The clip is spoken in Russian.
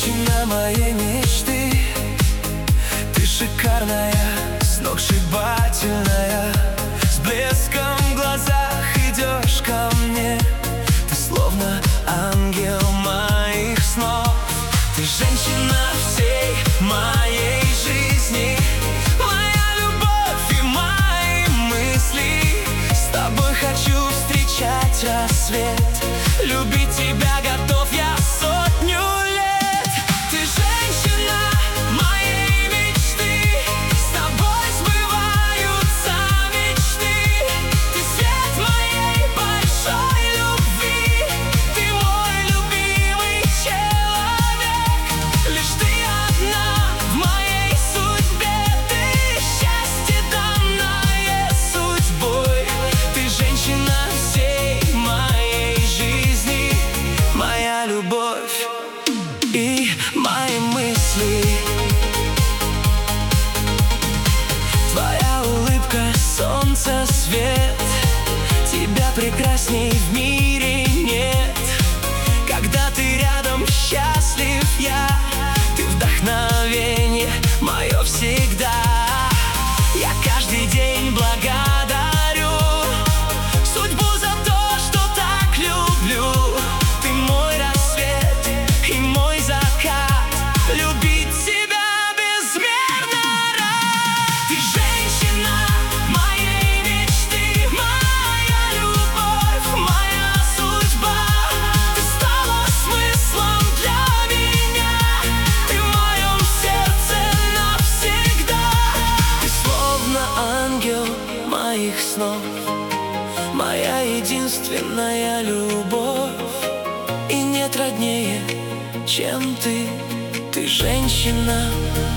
женщина моей мечты. Ты шикарная, сногсшибательная. С блеском в глазах идешь ко мне. Ты словно ангел моих снов. Ты женщина всей моей жизни, моя любовь и мои мысли. С тобой хочу встречать рассвет, любить тебя готов я сотню лет. Ты женщина моей мечты, с тобой сбываются мечты. Ты свет моей большой любви, ты мой любимый человек. Лишь ты одна в моей судьбе, ты счастье данное судьбой. Ты женщина всей моей жизни, моя любовь и мои мысли. Твоя улыбка, солнце, свет, тебя прекрасней в мире нет. Когда ты рядом, счастлив я, ты вдохновение мое всегда. Я каждый день благодарю судьбу за то, что так люблю. Ты мой рассвет и мой закат, любить тебя безмерно рад. Ты женщина моей мечты, моя любовь, моя судьба. Ты стала смыслом для меня, ты в моем сердце навсегда. Ты словно ангел моих снов, моя единственная любовь. И нет роднее, чем ты. Ты женщина